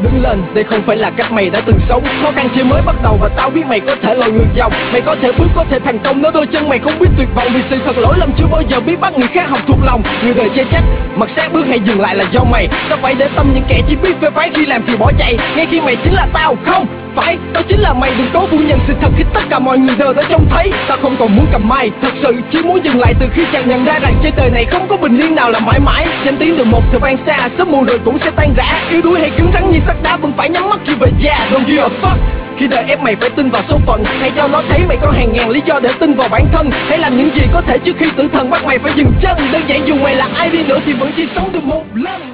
đứng lên, đây không phải là cách mày đã từng sống. Khó khăn chỉ mới bắt đầu và tao biết mày có thể lội ngược dòng. Mày có thể bước, có thể thành công, nếu đôi chân mày không biết tuyệt vọng. Vì sự thật lỗi lầm chưa bao giờ biết bắt người khác học thuộc lòng. Người đời chê trách, mặt sát bước hay dừng lại là do mày. Tao phải để tâm những kẻ chỉ biết phê phán khi làm thì bỏ chạy. Ngay khi mày chính là tao, không phải tao chính là mày. Đừng cố phủ nhận sự thật khi tất cả mọi người đều đã trông thấy. Tao không còn muốn cầm mai, thật sự chỉ muốn dừng lại từ khi chàng nhận ra rằng trên đời này không có bình yên nào là mãi mãi. Danh tiếng từ một thời vang xa, sớm muộn rồi cũng sẽ tan rã. Yếu đuối hay cứng rắn như sắt đá vẫn phải nhắm mắt khi về già. Don't give a fuck khi đời ép mày phải tin vào số phận. Hãy cho nó thấy mày có hàng ngàn lý do để tin vào bản thân. Hãy làm những gì có thể trước khi tử thần bắt mày phải dừng chân. Đơn giản dù mày là ai đi nữa thì vẫn chỉ sống được một lần.